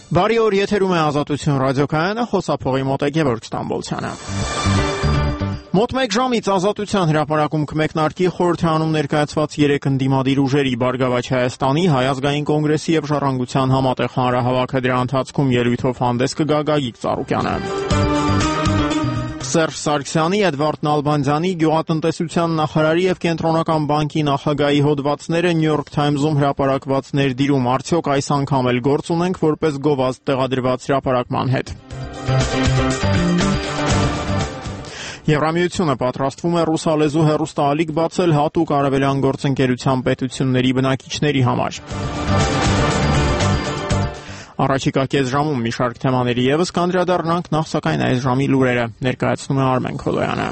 Բարի օր, եթերում է Ազատություն ռադիոկայանը, խոսափողի մոտ է Գևորգ Ստամբոլցյանը։ Մոտ 1 ժամից Ազատության հրապարակում կմեկնարկի խորհրդարանում ներկայացված 3 ընդդիմադիր ուժերի Բարգավաճ Հայաստանի, Հայ ազգային կոնգրեսի եւ Ժառանգության համատեղ հանրահավաքը, դրա ընթացքում ելույթով հանդես կգա Գագիկ Ծառուկյանը։ Սերժ Սարգսյանի, Էդվարդ Նալբանդյանի, Գյուղատնտեսության նախարարի եւ Կենտրոնական բանկի նախագահի հոդվածները New York Times-ում հրապարակված ներդիրում, արդյոք այս անգամ էլ գործ ունենք որպես գովազդ տեղադրված հրապարակման հետ։ Եվրամիությունը պատրաստվում է ռուսալեզու հեռուստաալիք բացել հատուկ արևելյան գործընկերության պետությունների բնակիչների համար։ Առաջիկա կես ժամում մի շարք թեմաների եւս կանդրադառնանք, նախ սակայն այս ժամի լուրերը ներկայացնում է Արմեն Քոլոյանը։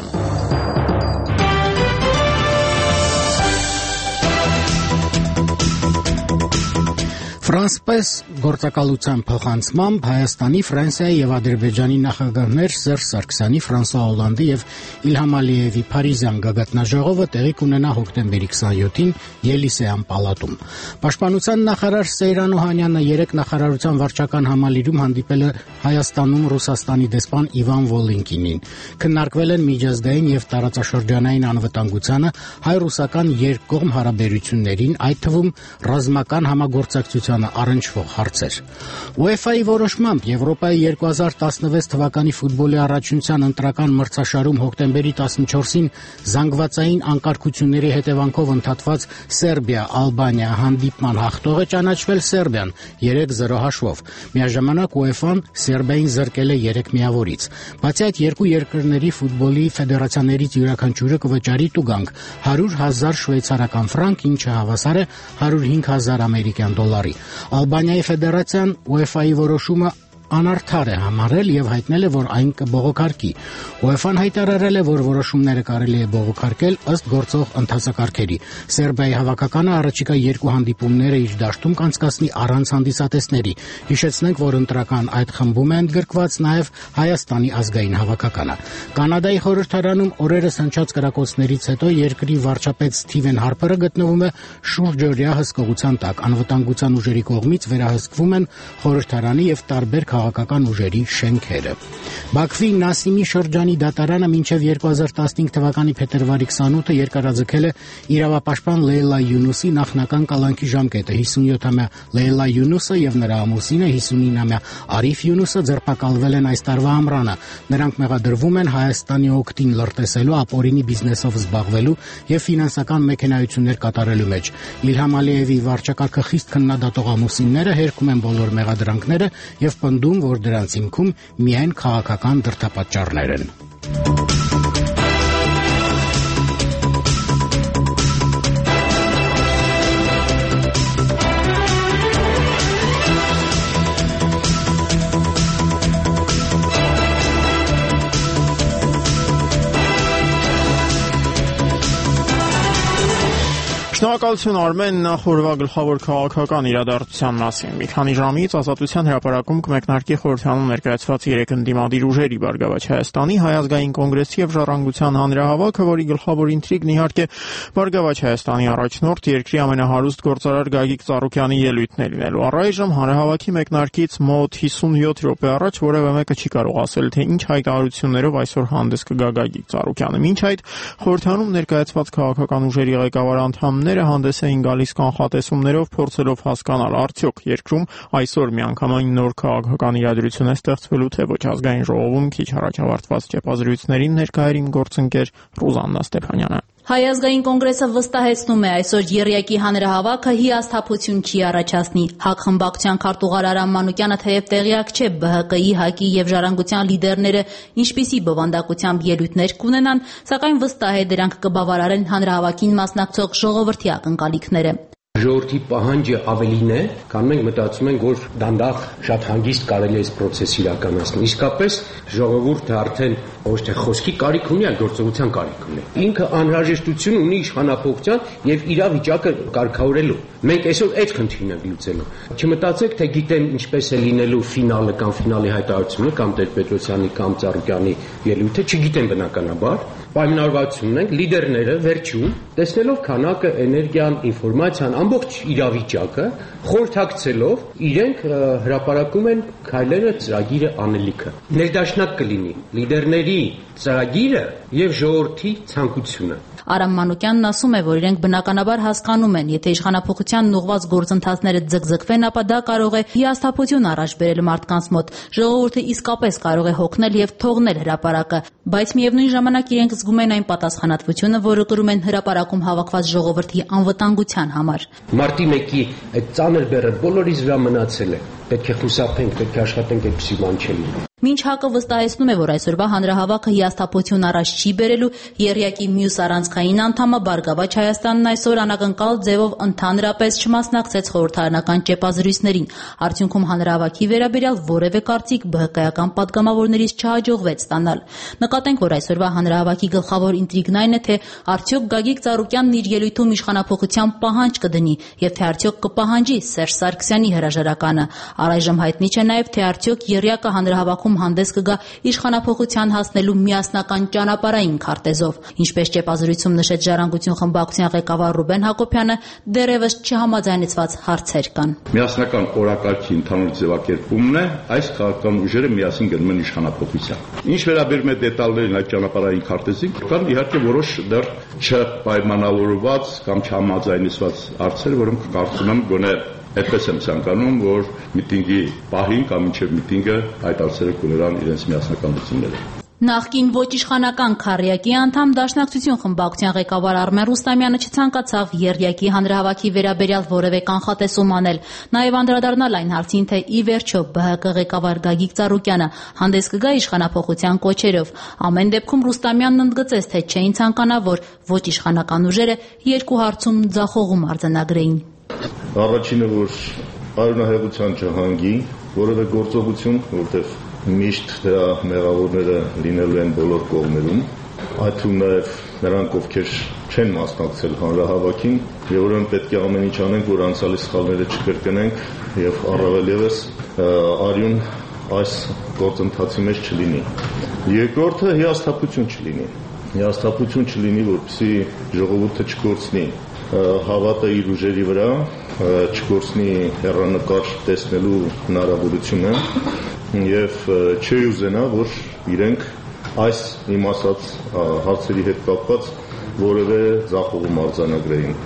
Ֆրանսպես գործակալության փոխանցմամբ Հայաստանի, Ֆրանսիայի եւ Ադրբեջանի նախագահներ Սերժ Սարգսյանի, Ֆրանսուଆ Օլանդի եւ Իլհամ Ալիևի Փարիզյան գագաթնաժողովը տեղի կունենա հոկտեմբերի 27-ին Ելիսեյան պալատում։ Պաշտպանության նախարար Սեյրան Օհանյանը 3 նախարարության վարչական համալիրում հանդիպել է Հայաստանում Ռուսաստանի դեսպան Իվան Վոլինկինին։ Քննարկվել են միջազգային եւ տարածաշրջանային անվտանգությանը, հայ-ռուսական երկկողմ հարաբերություններին, այդ թվում ռազմական համագործակցության առնչվող հարցեր։ UEFA-ի որոշմամբ Եվրոպայի 2016 թվականի ֆուտբոլի առաջնության ընտրական մրցաշարում հոկտեմբերի 14-ին զանգվածային անկարգությունների հետևանքով ընդհատված Սերբիա-Ալբանիա հանդիպման հաղթողը ճանաչվել Սերբիան 3-0 հաշվով։ Միաժամանակ UEFA-ն Սերբիային զրկել է 3 միավորից։ Բացի այդ, երկու երկրների ֆուտբոլի ֆեդերացիաներից յուրաքանչյուրը կվճարի տուգանք 100,000 շվեյցարական ֆրանկ, ինչը հավասար է 105,000 ամերիկյան դոլարի։ Ալբանիայի ֆեդերացիան UEFA-ի որոշումը անարդար է համարել եւ հայտնել է, որ այն կբողոքարկի։ UEFA-ն հայտարարել է, որ որոշումները կարելի է բողոքարկել ըստ գործող ընթացակարգերի։ Սերբիայի հավաքականը առաջիկա 2 հանդիպումները իր դաշտում կանցկացնի առանց հանդիսատեսների։ Հիշեցնենք, որ ընտրական այդ խմբում է ընդգրկված նաեւ Հայաստանի ազգային հավաքականը։ Կանադայի խորհրդարանում օրերս հնչած կրակոցներից հետո երկրի վարչապետ Սթիվեն Հարփերը գտնվում է շուրջօրյա հսկողության տակ։ Անվտանգության ուժերի կողմից վերահսկվում են խորհրդարանի եւ տարբեր քաղաքական ուժերի շենքերը։ Բաքվի Նասիմի շրջանի դատարանը մինչև 2015 թվականի փետրվարի 28-ը երկարաձգել է իրավապաշտպան Լեյլա Յունուսի նախնական կալանքի ժամկետը։ 57-ամյա Լեյլա Յունուսը եւ նրա ամուսինը 59-ամյա Արիֆ Յունուսը ձերբակալվել են այս տարվա ամռանը։ Նրանք մեղադրվում են Հայաստանի օգտին լրտեսելու, ապօրինի բիզնեսով զբաղվելու եւ ֆինանսական մեքենայություններ կատարելու մեջ։ Իլհամ Ալիևի վարչակարգը խիստ քննադատող ամուսինները հերքում են բոլոր մեղադրանքները եւ պնդում, որ դրանց հիմքում միայն քաղաքական դրդապատճառներ են։ Շնորհակալություն Արմեն, նախորդ գլխավոր քաղաքական իրադարձության մասին։ Մի քանի ժամից Ազատության հրապարակում կմեկնարկի խորհրդարանում ներկայացված 3 ընդդիմադիր ուժերի Բարգավաճ Հայաստանի, Հայ ազգային կոնգրեսի եւ Ժառանգության հանրահավաքը, որի գլխավոր ինտրիգն իհարկե Բարգավաճ Հայաստանի առաջնորդ երկրի ամենահարուստ գործարար Գագիկ Ծառուկյանի ելույթն է լինելու։ Առայժմ հանրահավաքի մեկնարկից մոտ 57 րոպե առաջ որևէ մեկը չի կարող ասել, թե ինչ հայտարարություններով այսօր հանդես կգա Գագիկ Ծառուկյանը։ Մինչ այդ խորհրդարանում ներկայացված քաղաքական ուժերի ղեկավար անդամները հանդես էին գալիս կանխատեսումներով, փորձելով հասկանալ արդյոք երկրում այսօր միանգամայն նոր քաղաքական իրադրություն է ստեղծվելու, թե ոչ։ Ազգային ժողովում քիչ առաջ ավարտված ճեպազրույցներին ներկա էր իմ գործընկեր Ռուզաննա Ստեփանյանը։ Հայ ազգային կոնգրեսը վստահեցնում է, այսօր եռյակի հանրահավաքը հիասթափություն չի առաջացնի։ ՀԱԿ խմբակցության քարտուղար Արամ Մանուկյանը թեև տեղյակ չէ ԲՀԿ-ի, ՀԱԿ-ի եւ Ժառանգության լիդերները ինչպիսի բովանդակությամբ ելույթներ կունենան, սակայն վստահ է դրանք կբավարարեն հանրահավաքին մասնակցող ժողովրդի ակնկալիքները։ Ժողովրդի պահանջը ավելին է, քան մենք մտածում ենք, որ դանդաղ շատ հանգիստ կարելի է այս process-ը իրականացնել։ Իսկապես ժողովուրդը արդեն ոչ թե խոսքի կարիք ունի, այլ գործողության կարիք ունի։ Ինքը անհրաժեշտություն ունի իշխանափոխության եւ իրավիճակը կարգավորելու։ Մենք այսօր այդ խնդիրն ենք լուծելու։ Չմտածեք, թե գիտեմ ինչպես է լինելու ֆինալը կամ ֆինալի հայտարարությունը կամ Տեր-Պետրոսյանի կամ Ծառուկյանի ելույթը, չգիտեմ բնականաբար, պայմանավորվածություն ունենք, լիդերները վերջում տեսնելով քանակը, էներգիան, ինֆորմացիան, ամբողջ իրավիճակը, խորհրդակցելով իրենք հրապարակում են քայլերը, ծրագիրը, անելիքը։ Ներդաշնակ կլինի լիդերների ծրագիրը եւ ժողովրդի ցանկությունը։ Արամ Մանուկյանն ասում է, որ իրենք բնականաբար հասկանում են, եթե իշխանափոխությանն ուղղված գործընթացները ձգձգվեն, ապա դա կարող է հիասթափություն առաջ բերել մարդկանց մոտ։ Ժողովուրդը իսկապես կարող է հոգնել եւ թողնել հրապարակը, բայց միևնույն ժամանակ իրենք զգում են այն պատասխանատվությունը, որը կրում են հրապարակում հավաքված ժողովրդի անվտանգության համար։ Մարտի 1-ի այդ ծանր բեռը բոլորիս վրա մնացել է։ Պետք է խուսափենք, պետք է աշխատենք այդպիսի բան չլինի։ Մինչ ՀԱԿ-ը վստահեցնում է, որ այսօրվա հանրահավաքը հիասթափություն առաջ չի բերելու, ԵՌԵԱԿ-ի մյուս առանցքային անդամը Բարգավաճ Հայաստանն այսօր անակնկալ ձևով ընդհանրապես չմասնակցեց խորհրդարանական ճեպազրույցներին։ Արդյունքում հանրահավաքի վերաբերյալ որևէ կարծիք ԲՀԿ-ական պատգամավորներից չհաջողվեց ստանալ։ Նկատենք, որ այսօրվա հանրահավաքի գլխավոր ինտրիգն այն է, թե արդյոք Գագիկ Ծառուկյանն իր ելույթում իշխանափոխության պահանջ կդնի եւ թե արդյոք կպահանջի Սերժ Սարգսյանի հրաժարականը։ Առայժմ հայտնի չէ նաեւ, թե արդյոք ԵՌԵԱԿ-ը հանրահավաքում հանդես կգա իշխանափոխության հասնելու միասնական ճանապարհային քարտեզով։ Ինչպես ճեպազրույցում նշեց Ժառանգություն խմբակցության ղեկավար Ռուբեն Հակոբյանը, դեռևս չհամաձայնեցված հարցեր կան։ Միասնական օրակարգի ընդհանուր ձևակերպումն է այս քաղաքական ուժերը միասին գնում են իշխանափոխության։ Ինչ վերաբերում է դետալներին այդ ճանապարհային քարտեզին, կան իհարկե որոշ դեռ չպայմանավորված կամ չհամաձայնեցված հարցեր, որոնք կարծում եմ գոնե այդպես եմ ցանկանում, որ միտինգի պահին կամ մինչև միտինգը այդ հարցերը կունենան իրենց միասնականությունները։ Նախկին ոչ իշխանական քառյակի անդամ Դաշնակցություն խմբակցության ղեկավար Արմեն Ռուստամյանը չցանկացավ ԵՌԵԱԿ-ի հանրահավաքի վերաբերյալ որևէ կանխատեսում անել, նաև անդրադառնալ այն հարցին, թե ի վերջո ԲՀԿ ղեկավար Գագիկ Ծառուկյանը հանդես կգա իշխանափոխության կոչերով։ Ամեն դեպքում Ռուստամյանն ընդգծեց, թե չէին ցանկանա, որ ոչ իշխանական ուժերը երկու հարցում ձախողում արձանագրեին։ Առաջինը, որ արյունահեղության չհանգի որևէ գործողություն, որտեղ միշտ դրա մեղավորները լինելու են բոլոր կողմերում, այդ թվում նաև նրանք, ովքեր չեն մասնակցել հանրահավաքին, եւ ուրեմն պետք է ամեն ինչ անենք, որ անցյալի սխալները չկրկնենք եւ առավել եւս արյուն այս գործընթացի մեջ չլինի։ Երկրորդը հիասթափություն չլինի։ Հիասթափություն չլինի, որպեսզի ժողովուրդը չկորցնի հավատը իր ուժերի վրա, չկորցնի հեռանկար տեսնելու հնարավորությունը եւ չուզենա, որ իրենք այս իմ ասած հարցերի հետ կապված որևէ ձախողում արձանագրեին։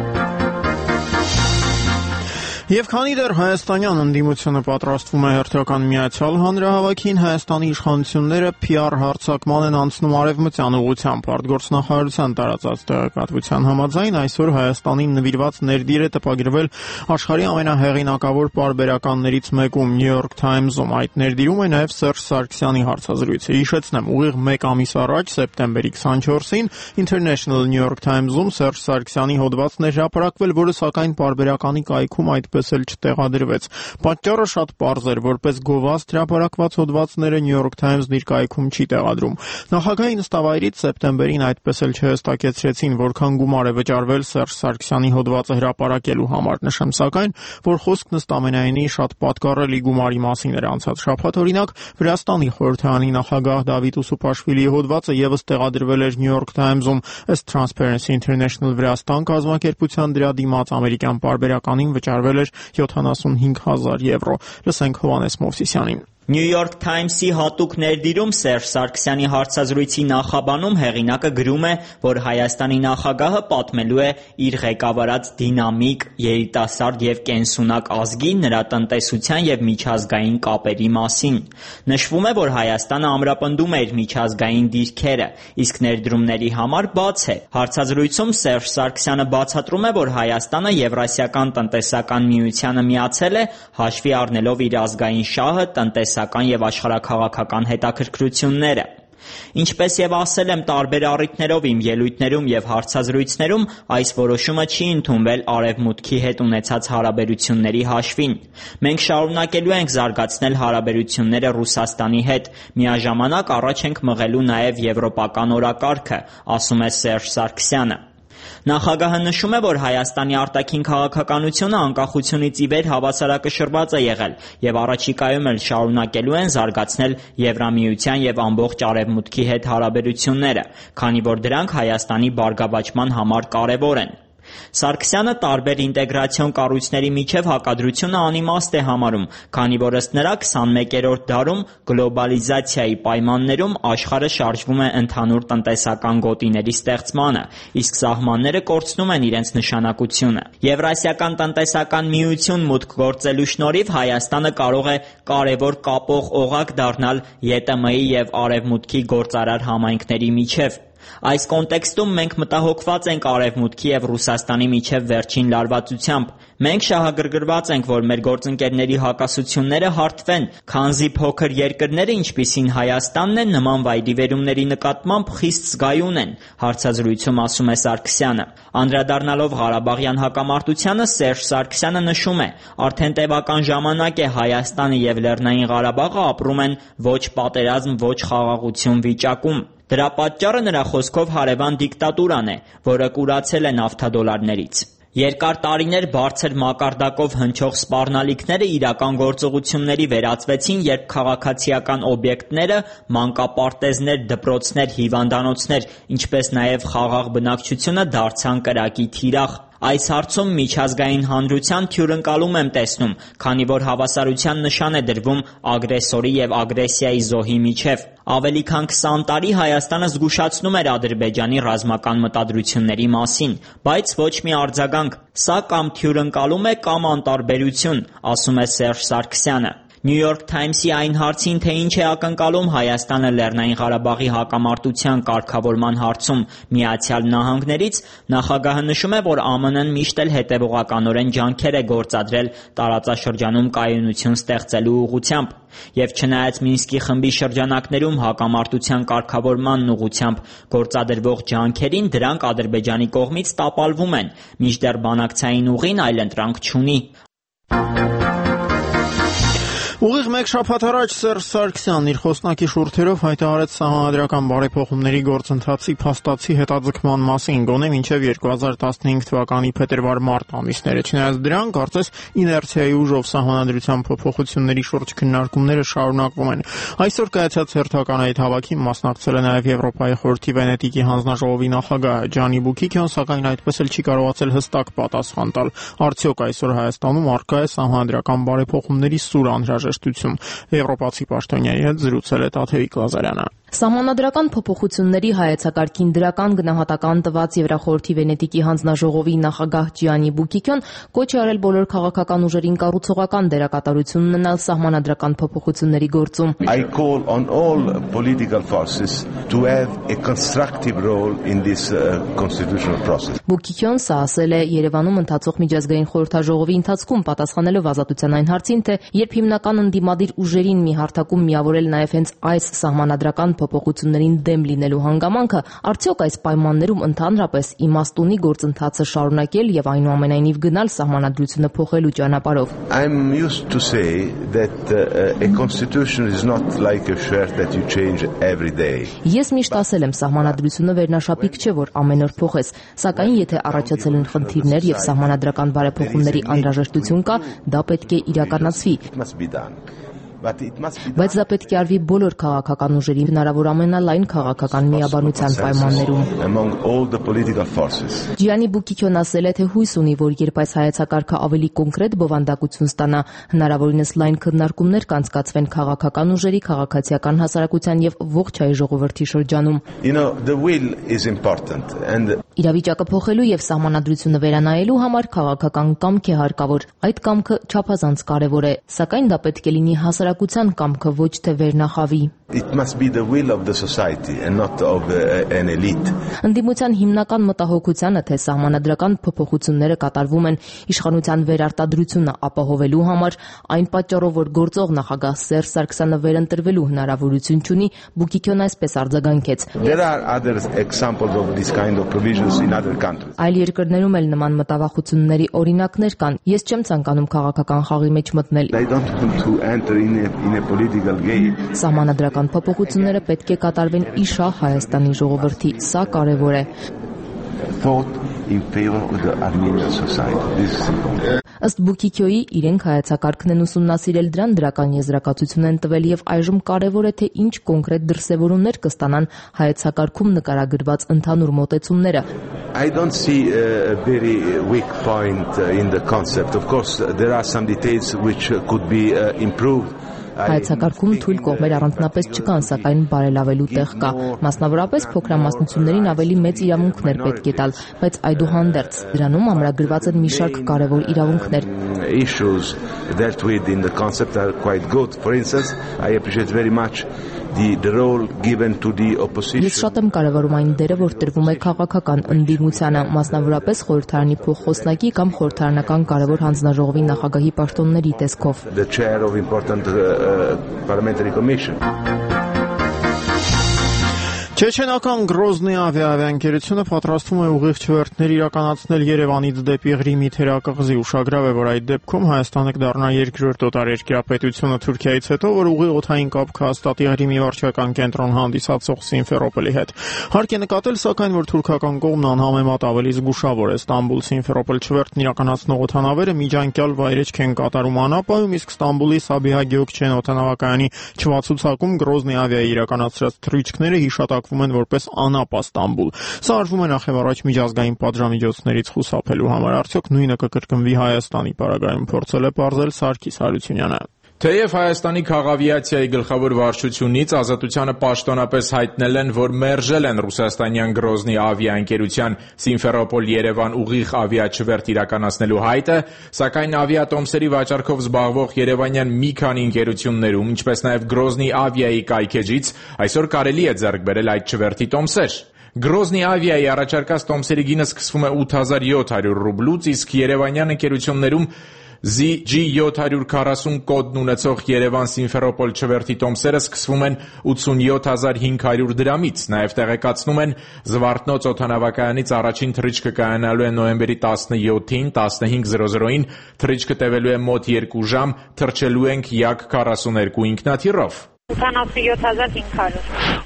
Եվ քանի դեռ հայաստանյան ընդդիմությունը պատրաստվում է հերթական միացյալ հանրահավաքին, Հայաստանի իշխանությունները PR հարձակման են անցնում արևմտյան ուղղությամբ։ Արտգործնախարարության տարածած տեղեկատվության համաձայն այսօր Հայաստանին նվիրված ներդիր է տպագրվել աշխարհի ամենահեղինակավոր պարբերականներից մեկում New York Times-ում։ Այդ ներդիրում է նաև Սերժ Սարգսյանի հարցազրույցը։ Հիշեցնեմ, ուղիղ 1 ամիս առաջ, սեպտեմբերի 24-ին, International New York Times-ում Սերժ Սարգսյանի հոդվածն էր հրապարակվել, որը սակայն պարբերականի կայքում այդպես էլ չտեղադրվեց։ Պատճառը շատ պարզ էր, որպես գովազդ հրապարակված հոդվածները New York Times-ն իր կայքում չի տեղադրում։ Նախագահի նստավայրից սեպտեմբերին այդպես էլ չհստակեցրեցին, որքան գումար է վճարվել Սերժ Սարգսյանի հոդվածը հրապարակելու համար։ Նշեմ սակայն, որ խոսքն ըստ ամենայնի շատ պատկառելի գումարի մասին էր անցած շաբաթ, օրինակ, Վրաստանի խորհրդարանի նախագահ Դավիթ Ուսուպաշվիլիի հոդվածը եւս տեղադրվել էր New York Times-ում, ըստ Transparency International Վրաստան կազմակերպության դրա դիմաց ամերիկյան պարբերականին վճարվել էր 75,000 եվրո։ Լսենք Հովհաննես Մովսիսյանին։ New York Times-ի հատուկ ներդիրում Սերժ Սարգսյանի հարցազրույցի նախաբանում հեղինակը գրում է, որ Հայաստանի նախագահը պատմելու է իր ղեկավարած դինամիկ, երիտասարդ եւ կենսունակ ազգի, նրա տնտեսության եւ միջազգային կապերի մասին։ Նշվում է, որ Հայաստանը ամրապնդում է իր միջազգային դիրքերը, իսկ ներդրումների համար բաց է։ Հարցազրույցում Սերժ Սարգսյանը բացատրում է, որ Հայաստանը Եվրասիական տնտեսական միությանը միացել է, հաշվի առնելով իր ազգային շահը, տնտեսական եւ աշխարհաքաղաքական հետաքրքրությունները։ Ինչպես եւ ասել եմ տարբեր առիթներով իմ ելույթներում եւ հարցազրույցներում, այս որոշումը չի ընդունվել Արևմուտքի հետ ունեցած հարաբերությունների հաշվին։ Մենք շարունակելու ենք զարգացնել հարաբերությունները Ռուսաստանի հետ, միաժամանակ առաջ ենք մղելու նաեւ եվրոպական օրակարգը, ասում է Սերժ Սարգսյանը։ Նախագահը նշում է, որ Հայաստանի արտաքին քաղաքականությունը անկախությունից ի վեր հավասարակշռված է եղել եւ առաջիկայում էլ շարունակելու են զարգացնել Եվրամիության եւ ամբողջ Արևմուտքի հետ հարաբերությունները, քանի որ դրանք Հայաստանի բարգավաճման համար կարեւոր են։ Սարգսյանը տարբեր ինտեգրացիոն կառույցների միջև հակադրությունը անիմաստ է համարում, քանի որ ըստ նրա 21-րդ դարում գլոբալիզացիայի պայմաններում աշխարհը շարժվում է ընդհանուր տնտեսական գոտիների ստեղծմանը, իսկ սահմանները կորցնում են իրենց նշանակությունը։ Եվրասիական տնտեսական միություն մուտք գործելու շնորհիվ Հայաստանը կարող է կարևոր կապող օղակ դառնալ ԵՏՄ-ի եւ Արևմուտքի գործարար համայնքների միջև։ Այս կոնտեքստում մենք մտահոգված ենք Արևմուտքի եւ Ռուսաստանի միջև վերջին լարվածությամբ։ Մենք շահագրգռված ենք, որ մեր գործընկերների հակասությունները հարթվեն, քանզի փոքր երկրները, ինչպիսին Հայաստանն են, նման վայրիվերումների նկատմամբ խիստ զգայուն են, հարցազրույցում ասում է Սարգսյանը։ Անդրադառնալով Ղարաբաղյան հակամարտությանը, Սերժ Սարգսյանը նշում է. արդեն տևական ժամանակ է Հայաստանը եւ Լեռնային Ղարաբաղը ապրում են ոչ պատերազմ, ոչ խաղաղություն վիճակում։ Դրա պատճառը նրա խոսքով հարևան դիկտատուրան է, որը կուրացել է նավթադոլարներից։ Երկար տարիներ բարձր մակարդակով հնչող սպառնալիքները իրական գործողությունների վերածվեցին, երբ քաղաքացիական օբյեկտները, մանկապարտեզներ, դպրոցներ, հիվանդանոցներ, ինչպես նաև խաղաղ բնակչությունը դարձան կրակի թիրախ։ Այս հարցում միջազգային հանրության թյուրընկալում եմ տեսնում, քանի որ հավասարության նշան է դրվում ագրեսորի եւ ագրեսիայի զոհի միջև։ Ավելի քան 20 տարի Հայաստանը զգուշացնում էր Ադրբեջանի ռազմական մտադրությունների մասին, բայց ոչ մի արձագանք։ Սա կամ թյուրընկալում է, կամ անտարբերություն, ասում է Սերժ Սարգսյանը։ New York Times-ի այն հարցին, թե ինչ է ակնկալում Հայաստանը Լեռնային Ղարաբաղի հակամարտության կարգավորման հարցում Միացյալ Նահանգներից, նախագահը նշում է, որ ԱՄՆ-ն միշտ էլ հետևողականորեն ջանքեր է գործադրել տարածաշրջանում կայունություն ստեղծելու ուղղությամբ, եւ չնայած Մինսկի խմբի շրջանակներում հակամարտության կարգավորման ուղղությամբ գործադրվող ջանքերին, դրանք Ադրբեջանի կողմից տապալվում են, մինչդեռ բանակցային ուղին այլընտրանք չունի։ Ուղիղ մեկ շաբաթ առաջ Սերժ Սարգսյանն իր խոսնակի շուրթերով հայտարարեց սահմանադրական բարեփոխումների գործընթացի փաստացի հետաձգման մասին, գոնե մինչև 2015 թվականի փետրվար-մարտ ամիսները։ Չնայած դրան, կարծես իներցիայի ուժով սահմանադրության փոփոխությունների շուրջ քննարկումները շարունակվում են։ Այսօր կայացած հերթական այդ հավաքին մասնակցել է նաև Եվրոպայի խորհրդի Վենետիկի հանձնաժողովի նախագահ Ջանի Բուկիկյան, սակայն այդպես էլ չի կարողացել հստակ պատասխան տալ։ Արդյոք այսօր Հայաստանում առկա է սահմանադրական բարեփոխումների սուր անհրաժեշտություն։ Եվրոպացի պաշտոնյայի հետ զրուցել է Տաթևիկ Լազարյանը։ Սահմանադրական փոփոխությունների հայեցակարգին դրական գնահատական տված Եվրախորհրդի Վենետիկի հանձնաժողովի նախագահ Ջիանի Բուկիկյոն կոչ է արել բոլոր քաղաքական ուժերին կառուցողական դերակատարություն ունենալ սահմանադրական փոփոխությունների գործում։ I call on all political forces to have a constructive role in this constitutional process. Բուկիկյոն սա ասել է Երևանում ընթացող միջազգային խորհրդաժողովի ընթացքում պատասխանելով ազատության այն հարցին, թե երբ հիմնական ընդդիմադիր ուժերին մի հարթակում միավորել նաև հենց այս սահմանադրական փոփոխություններին դեմ լինելու հանգամանքը, արդյոք այս պայմաններում ընդհանրապես իմաստ ունի գործընթացը շարունակել եւ այնուամենայնիվ գնալ սահմանադրությունը փոխելու ճանապարհով։ I'm used to say that a constitution is not like a shirt that you change every day. Ես միշտ ասել եմ, սահմանադրությունը վերնաշապիկ չէ, որ ամեն օր փոխես, սակայն եթե առաջացել են խնդիրներ եւ սահմանադրական բարեփոխումների անհրաժեշտություն կա, դա պետք է իրականացվի։ Բայց դա պետք է արվի բոլոր քաղաքական ուժերի հնարավոր ամենալայն քաղաքական միաբանության պայմաններում։ Ջիանի Բուկիկյոն ասել է, թե հույս ունի, որ երբ այս հայեցակարգը ավելի կոնկրետ բովանդակություն ստանա, հնարավորինս լայն քննարկումներ կանցկացվեն քաղաքական ուժերի, քաղաքացիական հասարակության եւ ողջ հայ ժողովրդի շրջանում։ Իրավիճակը փոխելու եւ սահմանադրությունը վերանայելու համար քաղաքական կամք է հարկավոր։ Այդ կամքը չափազանց կարեւոր է, սակայն դա պետք է լինի հասարակության կամքը, ոչ թե վերնախավի։ It must be the will of the society and not of an elite. Ընդդիմության հիմնական մտահոգությանը, թե սահմանադրական փոփոխությունները կատարվում են իշխանության վերարտադրությունը ապահովելու համար, այն պատճառով, որ գործող նախագահ Սերժ Սարգսյանը վերընտրվելու հնարավորություն չունի, Բուկիկյոն այսպես արձագանքեց. There are other examples of this kind of provisions in other countries. Այլ երկրներում էլ նման մտավախությունների օրինակներ կան։ Ես չեմ ցանկանում քաղաքական խաղի մեջ մտնել։ They don't want to enter in a political game. Սահմանադրական փոփոխությունները պետք է կատարվեն ի շահ Հայաստանի ժողովրդի, սա կարևոր է։ thought in favor of the Armenian society. This is important. Ըստ Բուկիկյոյի իրենք հայեցակարգն են ուսումնասիրել, դրան դրական եզրակացություն են տվել եւ այժմ կարեւոր է թե ինչ կոնկրետ դրսեւորումներ կստանան հայեցակարգում նկարագրված ընդհանուր մոտեցումները։ I don't see a very weak point in the concept. Of course, there are some details which could be improved. Հայեցակարգում թույլ կողմեր առանձնապես չկան, սակայն բարելավելու տեղ կա։ Մասնավորապես փոքրամասնություններին ավելի մեծ իրավունքներ պետք է տալ, բայց այդուհանդերձ դրանում ամրագրված են մի շարք կարևոր իրավունքներ։ Issues dealt with in the concept are quite good. For instance, I appreciate very much the role given to the opposition. Ես շատ եմ կարևորում այն դերը, որ տրվում է քաղաքական ընդդիմությանը, մասնավորապես խորհրդարանի փոխխոսնակի կամ խորհրդարանական կարևոր հանձնաժողովի նախագահի պաշտոնների տեսքով։ The chair of important parliamentary commission. Չեչենական Գրոզնի ավիաընկերությունը պատրաստվում է ուղիղ չվերթներ իրականացնել Երևանից դեպի Ղրիմի թերակղզի։ Ուշագրավ է, որ այդ դեպքում Հայաստանը կդառնա երկրորդ օտարերկրապետությունը Թուրքիայից հետո, որ ուղիղ օդային կապ կհաստատի Ղրիմի վարչական կենտրոն հանդիսացող Սիմֆերոպոլի հետ։ Հարկ է նկատել, սակայն, որ թուրքական կողմն անհամեմատ ավելի զգուշավոր է։ Ստամբուլ-Սիմֆերոպոլ չվերթն իրականացնող օդանավերը միջանկյալ վայրեջք են կատարում անապայում, իսկ Ստամբուլի Սաբիհա Գեոքչեն օդանավակայանի չվացուցակում Գրոզնի ավիայի իրականացրած թռիչքները հիշատակվում են որպես անապա Ստամբուլ։ Սա արվում է նախևառաջ միջազգային պատժամիջոցներից խուսափելու համար։ Արդյոք նույնը կկրկնվի Հայաստանի պարագայում, փորձել է պարզել Սարգիս Հարությունյանը։ Թեև Հայաստանի քաղավիացիայի գլխավոր վարչությունից Ազատությանը պաշտոնապես հայտնել են, որ մերժել են ռուսաստանյան Գրոզնի ավիաընկերության Սիմֆերոպոլ-Երևան ուղիղ ավիաչվերթ իրականացնելու հայտը, սակայն ավիատոմսերի վաճառքով զբաղվող երևանյան մի քանի ընկերություններում, ինչպես նաև Գրոզնի ավիայի կայքեջից այսօր կարելի է ձեռք բերել այդ չվերթի տոմսեր։ Գրոզնի ավիայի առաջարկած տոմսերի գինը սկսվում է 8700 ռուբլուց, իսկ երևանյան ընկերություններում ZG740 կոդն ունեցող Երևան-Սիմֆերոպոլ չվերթի տոմսերը սկսվում են 87500 դրամից։ Նաև տեղեկացնում են, Զվարթնոց օդանավակայանից առաջին թռիչքը կայանալու է նոյեմբերի 17-ին 15:00-ին, թռիչքը տևելու է մոտ 2 ժամ, թռչելու ենք Yak-42 ինքնաթիռով։ 87500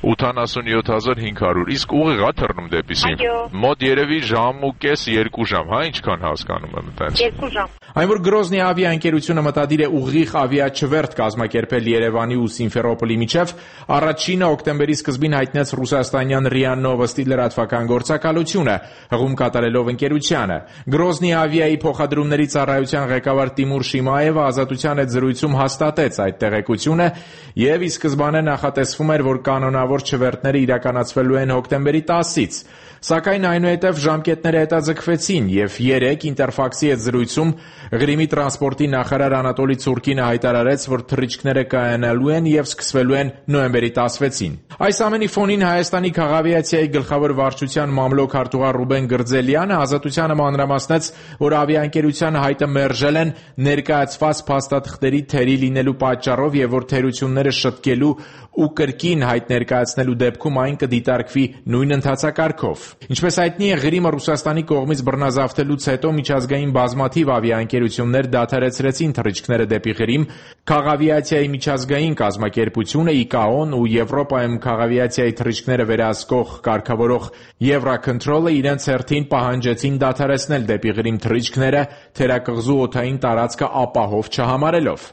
87500 Իսկ ուղիղ է թռնում դեպի Սիմ։ Մոտ երևի ժամ ու կես 2 ժամ, հա, ինչքան հասկանում եմ այդպես։ 2 ժամ։ Այն որ Գրոզնի ավիաընկերությունը մտադիր է ուղիղ ավիաչվերթ կազմակերպել Երևանի ու Սիմֆերոպոլի միջև, առաջինը օկտեմբերի սկզբին հայտնեց ռուսաստանյան ՌԻԱ Նովոստի լրատվական գործակալությունը, հղում կատարելով ընկերությանը։ Գրոզնի ավիայի փոխադրումների ծառայության ղեկավար Տիմուր Շիմայևը Ազատության հետ զրույցում հաստատեց այդ տեղեկությունը եւ ի սկզբանե նախատեսվում էր, որ կանոնավոր չվերթները իրականացվելու են հոկտեմբերի 10-ից, սակայն այնուհետև ժամկետները հետաձգվեցին եւ 3 Ինտերֆաքսի հետ զրույցում Ղրիմի տրանսպորտի նախարար Անատոլի Ցուրկինը հայտարարեց, որ թռիչքները կայանալու են եւ սկսվելու են նոյեմբերի 16-ին։ Այս ամենի ֆոնին Հայաստանի քաղավիացիայի գլխավոր վարչության մամլոք արտուղար Ռուբեն Գրձելյանը Ազատությանը մանրամասնեց, որ ավիաընկերության հայտը մերժել են ներկայացված փաստաթղթերի թերի լինելու պատճառով եւ որ թերությունները շտկելու ու կրկին հայտ ներկայացնելու դեպքում այն կդիտարկվի նույն ընթացակարգով։ Ինչպես հայտնի է, Ղրիմը Ռուսաստանի կողմից բռնազավթելուց հետո միջազգային բազմաթիվ ավիաընկերություններ դադարեցրեցին թռիչքները դեպի Ղրիմ, Քաղավիացիայի միջազգային կազմակերպությունը ICAO-ն ու Եվրոպայում քաղավիացիայի թռիչքները վերահսկող կարգավորող Eurocontrol-ը իրենց հերթին պահանջեցին դադարեցնել դեպի Ղրիմ թռիչքները, թերակղզու օդային տարածքը ապահով չհամարելով։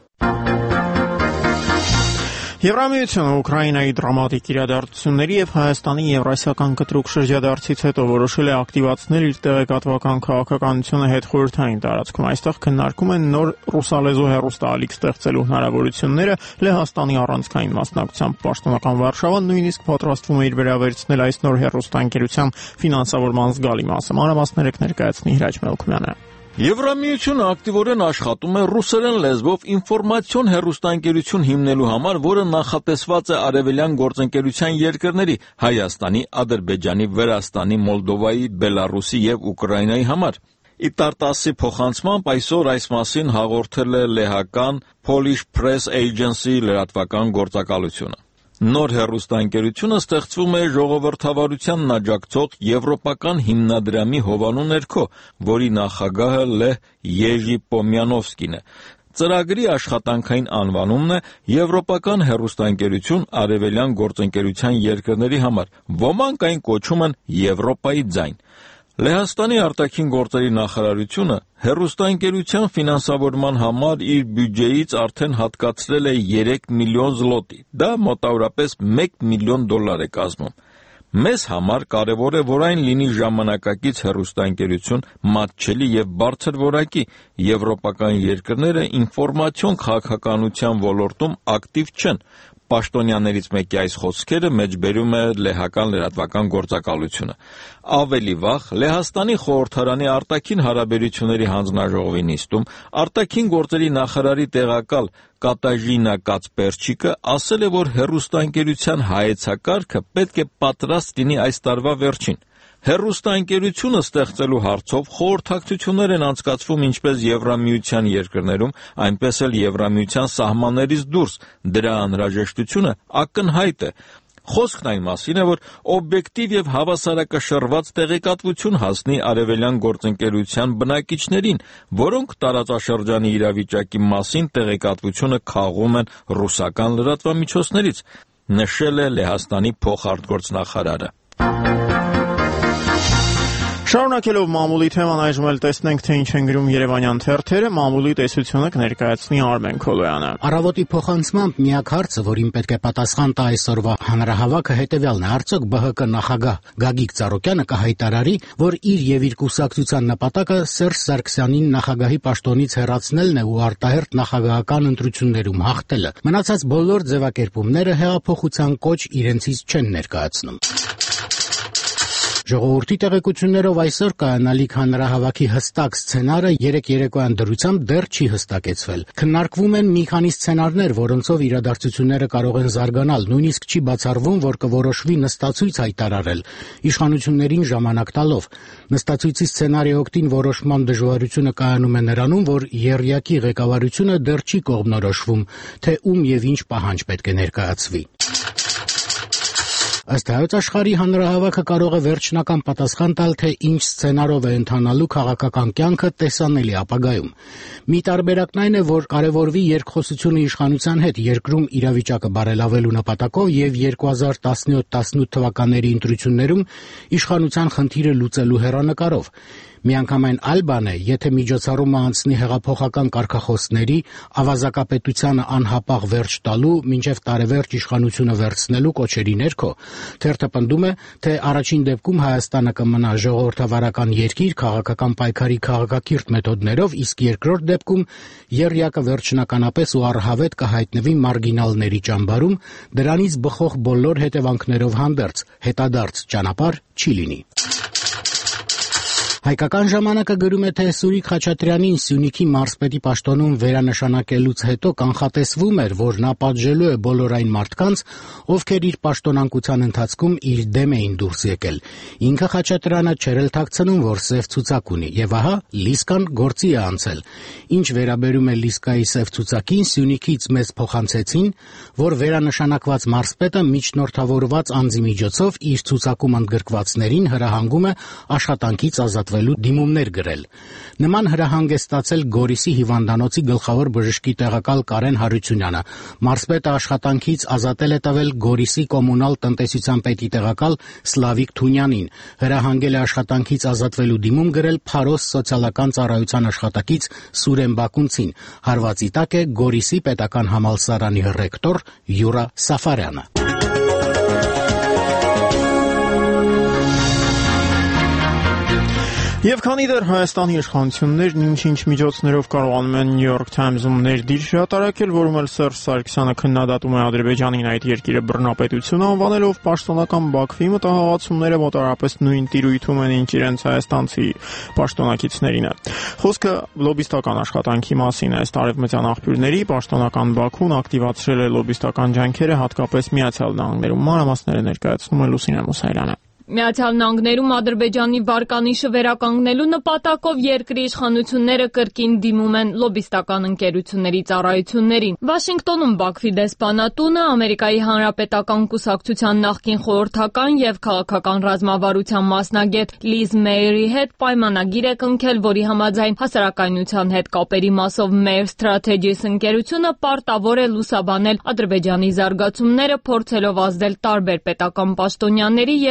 Եվրամիությունը Ուկրաինայի դրամատիկ իրադարձությունների եւ Հայաստանի եվրասիական կտրուկ շրջադարձից հետո որոշել է ակտիվացնել իր տեղեկատվական քաղաքականությունը հետխորհրդային տարածքում։ Այստեղ քննարկում են նոր ռուսալեզու հեռուստաալիք ստեղծելու հնարավորությունները, Լեհաստանի առանցքային մասնակցությամբ պաշտոնական Վարշավան նույնիսկ պատրաստվում է իր վերավերցնել այս նոր հեռուստաընկերության ֆինանսավորման զգալի մասը։ Մանրամասները կներկայացնի Հրաչ Մելքումյանը։ Եվրամիությունը ակտիվորեն աշխատում է ռուսերեն լեզվով ինֆորմացիոն հեռուստաընկերություն հիմնելու համար, որը նախատեսված է արևելյան գործընկերության երկրների Հայաստանի, Ադրբեջանի, Վրաստանի, Մոլդովայի, Բելարուսի եւ Ուկրաինայի համար։ Իտարտասի փոխանցմամբ այսօր այս մասին հաղորդել է լեհական Polish Press Agency լրատվական գործակալությունը։ Նոր հեռուստաընկերությունը ստեղծվում է ժողովրդավարությանն աջակցող եվրոպական հիմնադրամի հովանու ներքո, որի նախագահը Լեհ Եժի Պոմյանովսկին է։ Ծրագրի աշխատանքային անվանումն է Եվրոպական հեռուստաընկերություն արևելյան գործընկերության երկրների համար։ Ոմանք այն կոչում են Եվրոպայի ձայն։ Լեհաստանի արտաքին գործերի նախարարությունը հեռուստաընկերության ֆինանսավորման համար իր բյուջեից արդեն հատկացրել է 3 միլիոն զլոտի։ Դա մոտավորապես $1 միլիոն է կազմում։ Մեզ համար կարևոր է, որ այն լինի ժամանակակից հեռուստաընկերություն, մատչելի եւ բարձր որակի։ Եվրոպական երկրները ինֆորմացիոն քաղաքականության ոլորտում ակտիվ չեն։ Պաշտոնյաներից մեկի այս խոսքերը մեջբերում է լեհական լրատվական գործակալությունը։ Ավելի վաղ Լեհաստանի խորհրդարանի արտաքին հարաբերությունների հանձնաժողովի նիստում արտաքին գործերի նախարարի տեղակալ Կատաժինա Կացպերչիկը ասել է, որ հեռուստաընկերության հայեցակարգը պետք է պատրաստ լինի այս տարվա վերջին։ Հեռուստաընկերությունը ստեղծելու հարցով խորհրդակցություններ են անցկացվում ինչպես Եվրամիության երկրներում, այնպես էլ Եվրամիության սահմաններից դուրս։ Դրա անհրաժեշտությունը ակնհայտ է։ Խոսքն այն մասին է, որ օբյեկտիվ եւ հավասարակշռված տեղեկատվություն հասնի արևելյան գործընկերության բնակիչներին, որոնք տարածաշրջանի իրավիճակի մասին տեղեկատվությունը քաղում են ռուսական լրատվամիջոցներից, նշել է Լեհաստանի փոխարտգործնախարարը։ Շարունակելով մամուլի թեման, այժմ էլ տեսնենք, թե ինչ են գրում երևանյան թերթերը, մամուլի տեսությունը կներկայացնի Արմեն Քոլոյանը։ Առավոտի փոխանցմամբ միակ հարցը, որին պետք է պատասխան տա այսօրվա հանրահավաքը, հետևյալն է. արդյոք ԲՀԿ նախագահ Գագիկ Ծառուկյանը կհայտարարի, որ իր եւ իր կուսակցության նպատակը Սերժ Սարգսյանին նախագահի պաշտոնից հեռացնելն է ու արտահերթ նախագահական ընտրություններում հաղթելը։ Մնացած բոլոր ձևակերպումները հեղափոխության կոչ իրենցից չեն ներկայացնում։ Ժողովրդի տեղեկություններով այսօր կայանալիք հանրահավաքի հստակ սցենարը երեկ երեկոյան դրությամբ դեռ չի հստակեցվել։ Քննարկվում են մի քանի սցենարներ, որոնցով իրադարձությունները կարող են զարգանալ, նույնիսկ չի բացառվում, որ կորոշվի նստացույց հայտարարել, իշխանություններին ժամանակ տալով։ Նստացույցի սցենարի օգտին որոշման դժվարությունը կայանում է նրանում, որ եռյակի ղեկավարությունը դեռ չի կողմնորոշվում, թե ում եւ ինչ պահանջ պետք է ներկայացվի։ Ըստ Հայոց Աշխարհի հանրահավաքը կարող է վերջնական պատասխան տալ, թե ինչ սցենարով է ընթանալու քաղաքական կյանքը տեսանելի ապագայում։ Մի տարբերակն այն է, որ կարևորվի երկխոսությունը իշխանության հետ երկրում իրավիճակը բարելավելու նպատակով եւ 2017-18 թվականների ընտրություններում իշխանության խնդիրը լուծելու հեռանկարով։ Միանգամայն այլ բան է, եթե միջոցառումը անցնի հեղափոխական կարգախոսների, ավազակապետությանը անհապաղ վերջ տալու, մինչև տարեվերջ իշխանությունը վերցնելու կոչերի ներքո։ Թերթը պնդում է, թե առաջին դեպքում Հայաստանը կմնա ժողովրդավարական երկիր քաղաքական պայքարի քաղաքակիրթ մեթոդներով, իսկ երկրորդ դեպքում եռյակը վերջնականապես ու առհավետ կհայտնվի մարգինալների ճամբարում, դրանից բխող բոլոր հետևանքներով հանդերձ, հետադարձ ճանապարհ չի լինի։ Հայկական ժամանակը գրում է, թե Սուրիկ Խաչատրյանին Սյունիքի մարզպետի պաշտոնում վերանշանակելուց հետո կանխատեսվում էր, որ նա պատժելու է բոլոր այն մարդկանց, ովքեր իր պաշտոնանկության ընթացքում իր դեմ էին դուրս եկել։ Ինքը Խաչատրյանը չէր էլ թաքցնում, որ սև ցուցակ ունի, եւ ահա Լիսկան գործի է անցել։ Ինչ վերաբերում է Լիսկայի սև ցուցակին, Սյունիքից մեզ փոխանցեցին, որ վերանշանակված մարզպետը միջնորդավորված անձի միջոցով իր ցուցակում ընդգրկվածներին հրահանգում է աշխատանքից ազատվելու դիմումներ գրել։ Նման հրահանգ է ստացել Գորիսի հիվանդանոցի գլխավոր բժշկի տեղակալ Կարեն Հարությունյանը։ Մարզպետը աշխատանքից ազատել է տվել Գորիսի կոմունալ տնտեսության պետի տեղակալ Սլավիկ Թունյանին։ Հրահանգել է աշխատանքից ազատվելու դիմում գրել Փարոս սոցիալական ծառայության աշխատակից Սուրեն Բակունցին։ Հարվածի տակ է Գորիսի պետական համալսարանի ռեկտոր Յուրա Սաֆարյանը։ Եվ քանի դեռ Հայաստանի իշխանություններն ինչ-ինչ միջոցներով կարողանում են New York Times-ում ներդիր հրատարակել, որում էլ Սերժ Սարգսյանը քննադատում է Ադրբեջանին այդ երկիրը բռնապետություն անվանելով, պաշտոնական Բաքվի մտահղացումները մոտավորապես նույն տիրույթում են, ինչ իրենց հայաստանցի պաշտոնակիցներին է։ Խոսքը լոբիստական աշխատանքի մասին է։ Ըստ արևմտյան աղբյուրների, պաշտոնական Բաքուն ակտիվացրել է լոբիստական ջանքերը հատկապես Միացյալ Նահանգներում։ Մանրամասները ներկայացնում է Լուսինե Մուսայելյանը։ Միացյալ Նահանգներում Ադրբեջանի վարկանիշը վերականգնելու նպատակով երկրի իշխանությունները կրկին դիմում են լոբիստական ընկերությունների ծառայություններին։ Վաշինգտոնում Բաքվի դեսպանատունը Ամերիկայի Հանրապետական կուսակցության նախկին խորհրդական եւ քաղաքական ռազմավարության մասնագետ Լիզ Մեյերի հետ պայմանագիր է կնքել, որի համաձայն հասարակայնության հետ կապերի մասով Meir Strategies ընկերությունը պարտավոր է լուսաբանել Ադրբեջանի զարգացումները, փորձելով ազդել տարբեր պետական պաշտոնյաների եւ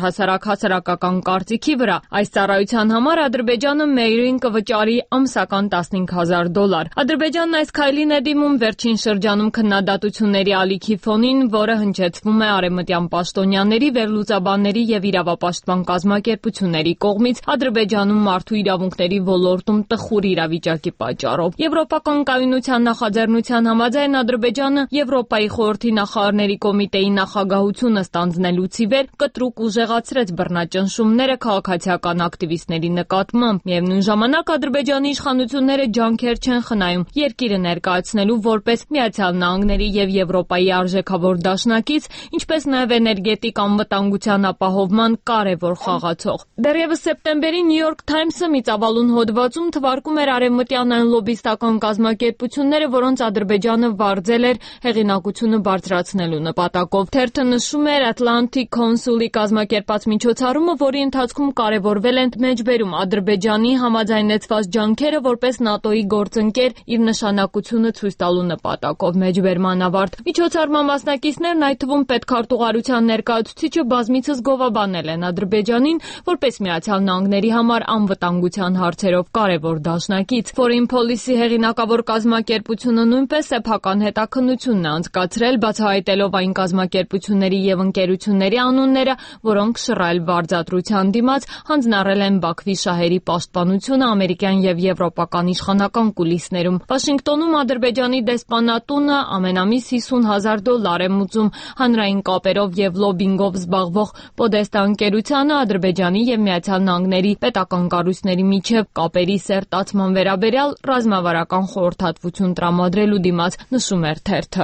առհասարակ-հասարակական կարծիքի վրա։ Այս ծառայության համար Ադրբեջանը Մեյրին կվճարի ամսական $15,000։ Ադրբեջանն այս քայլին է դիմում վերջին շրջանում քննադատությունների ալիքի ֆոնին, որը հնչեցվում է արևմտյան պաշտոնյաների, վերլուծաբանների եւ իրավապաշտպան կազմակերպությունների կողմից Ադրբեջանում մարդու իրավունքների ոլորտում տխուր իրավիճակի պատճառով։ Եվրոպական կայունության նախաձեռնության համաձայն Ադրբեջանը Եվրոպայի խորհրդի նախարարների կոմիտեի նախագահությունը ստանձնելուց ի վեր կտրուկ ուժեղացրեց բռնաճնշումները քաղաքացիական ակտիվիստների նկատմամբ։ Միևնույն ժամանակ Ադրբեջանի իշխանությունները ջանքեր չեն խնայում երկիրը ներկայացնելու որպես Միացյալ Նահանգների եւ Եվրոպայի արժեքավոր դաշնակից, ինչպես նաեւ էներգետիկ անվտանգության ապահովման կարևոր խաղացող։ Դեռևս սեպտեմբերի New York Times-ը մի ծավալուն հոդվածում թվարկում էր արևմտյան այն լոբիստական կազմակերպությունները, որոնց Ադրբեջանը վարձել էր հեղինակությունը բարձրացնելու նպատակով։ Թերթը նշում էր Atlantic Council-ի կազմակերպած միջոցառումը, որի ընթացքում կարևորվել են մեջբերում Ադրբեջանի համաձայնեցված ջանքերը որպես ՆԱՏՕ-ի գործընկեր իր նշանակությունը ցույց տալու նպատակով մեջբերման ավարտ։ Միջոցառման մասնակիցներն, այդ թվում պետքարտուղարության ներկայացուցիչը, բազմիցս գովաբանել են Ադրբեջանին որպես Միացյալ Նահանգների համար անվտանգության հարցերով կարևոր դաշնակից։ Foreign Policy հեղինակավոր կազմակերպությունը նույնպես սեփական հետաքննություն է անցկացրել, բացահայտելով այն կազմակերպությունների եւ ընկերությունների անունները, որոնք շռայլ վարձատրության դիմաց հանձնառել են Բաքվի շահերի պաշտպանությունը ամերիկյան եւ եվրոպական իշխանական կուլիսներում։ Վաշինգտոնում Ադրբեջանի դեսպանատունը ամենամիս $50,000 է մուծում հանրային կապերով եւ լոբինգով զբաղվող Պոդեստա ընկերությանը Ադրբեջանի եւ Միացյալ Նահանգների պետական կառույցների միջև կապերի սերտացման վերաբերյալ ռազմավարական խորհրդատվություն տրամադրելու դիմաց, նշում էր թերթը։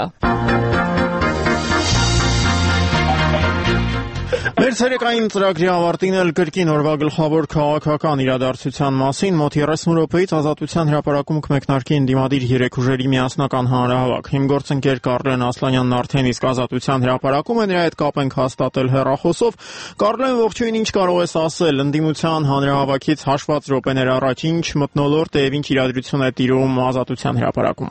Մեր ցերեկային ծրագրի ավարտին էլ կրկին օրվա գլխավոր քաղաքական իրադարձության մասին մոտ 30 րոպեից Ազատության հրապարակում կմեկնարկի ընդդիմադիր 3 ուժերի միասնական հանրահավաք։ Հիմգործընկեր Կարլեն Ասլանյանն արդեն իսկ Ազատության հրապարակում է, նրա հետ կապ ենք հաստատել հեռախոսով։ Կարլեն, ողջույն, ինչ կարող ես ասել ընդդիմության հանրահավաքից հաշված րոպեներ առաջ, ինչ մթնոլորտ է եւ ինչ իրադրություն է տիրում Ազատության հրապարակում։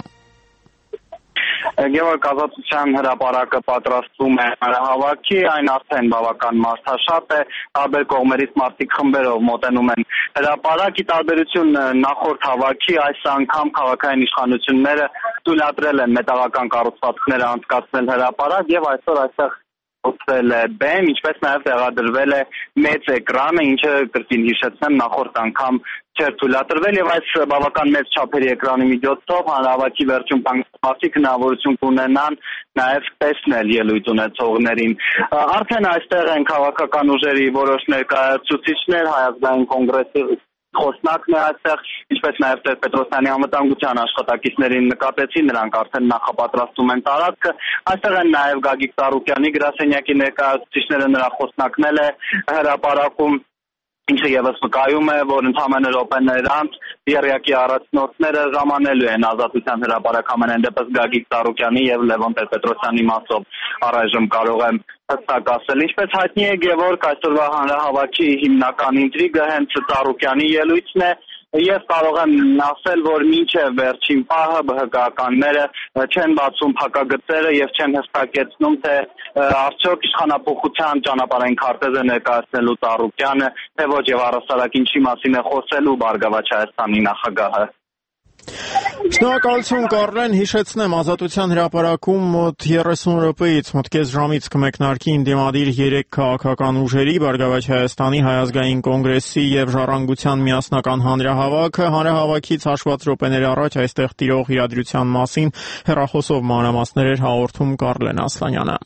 Գևորգ, Ազատության հրապարակը պատրաստվում է հանրահավաքի, այն արդեն բավական մարդաշատ է, տարբեր կողմերից մարդիկ խմբերով մոտենում են հրապարակ, ի տարբերություն նախորդ հավաքի, այս անգամ քաղաքային իշխանությունները թույլատրել են մետաղական կառուցվածքները անցկացնել հրապարակ եւ այսօր այստեղ օգտվել է բեմ, ինչպես նաև տեղադրվել է մեծ էկրանը, ինչը կրկին հիշեցնեմ նախորդ անգամ չէր թույլատրվել եւ այս բավական մեծ չափերի էկրանի միջոցով հանրահավաքի վերջում մարդիկ հնարավորություն կունենան նաև տեսնել ելույթ ունեցողներին։ Արդեն այստեղ են քաղաքական ուժերի որոշ ներկայացուցիչներ, Հայ ազգային կոնգրեսի խոսնակն է այստեղ, ինչպես նաև Տեր-Պետրոսյանի անվտանգության աշխատակիցներին նկատեցի, նրանք արդեն նախապատրաստում են տարածքը։ Այստեղ են նաև Գագիկ Ծառուկյանի գրասենյակի ներկայացուցիչները, նրա խոսնակն է հրապարակում, ինչը եւս վկայում է, որ ընդհանրապես րոպեներ անց Եռյակի առաջնորդները ժամանելու են Ազատության հրապարակ, ամենայն դեպս Գագիկ Ծառուկյանի եւ Լևոն Տեր-Պետրոսյանի մասով առայժմ կարող եմ հստակ ասել։ Ինչպես հայտնի է, Գևորգ, այսօրվա հանրահավաքի հիմնական ինտրիգը հենց Ծառուկյանի ելույթն է եւ կարող եմ ասել, որ մինչեւ վերջին պահը ԲՀԿ-ականները չեն բացում փակագծերը եւ չեն հստակեցնում, թե արդյոք իշխանապողության ճանապարհային քարտեզը ներկայացնելու Ծառուկյանը, թե ոչ եւ առհասարակ ինչի մասին է խոսելու Բարգավաճ Հայաստանի նախագահը։ Շնորհակալություն Կարլեն, հիշեցնեմ Ազատության հրապարակում մոտ 30 րոպեից, մոտ կես ժամից կմեկնարկի ընդդիմադիր 3 քաղաքական ուժերի Բարգավաճ Հայաստանի, Հայ ազգային կոնգրեսի եւ Ժառանգության միասնական հանրահավաքը։ Հանրահավաքից հաշված րոպեներ առաջ այստեղ տիրող իրադրության մասին հեռախոսով մանրամասներ էր հաղորդում Կարլեն Ասլանյանը։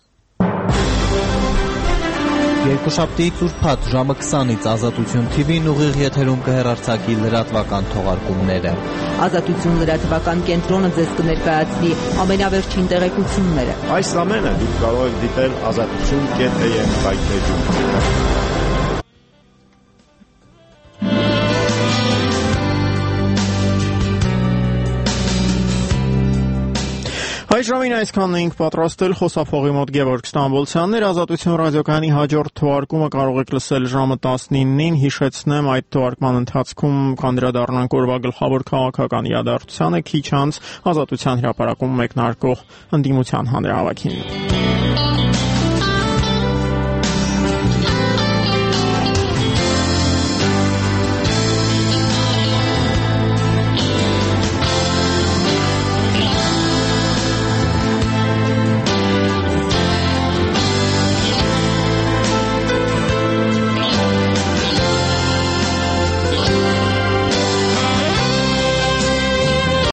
Երկուշաբթի ծուրփաթ ժամը 20-ից Ազատություն TV-ն ուղիղ եթերում կհեռարձակի լրատվական թողարկումները։ Ազատություն լրատվական կենտրոնը ձեզ կներկայացնի ամենավերջին տեղեկությունները։ Այս ամենը դուք կարող եք դիտել azatutun.am վայրէջում։ Այս ժամին այսքանն էինք պատրաստել, խոսափողի մոտ Գևորգ Ստամբոլցյանն էր, Ազատություն ռադիոկայանի հաջորդ թողարկումը կարող եք լսել ժամը 19-ին, հիշեցնեմ այդ թողարկման ընթացքում կանդրադառնանք օրվա գլխավոր քաղաքական իրադարձությանը, քիչ անց Ազատության հրապարակում մեկնարկող ընդդիմության հանրահավաքին։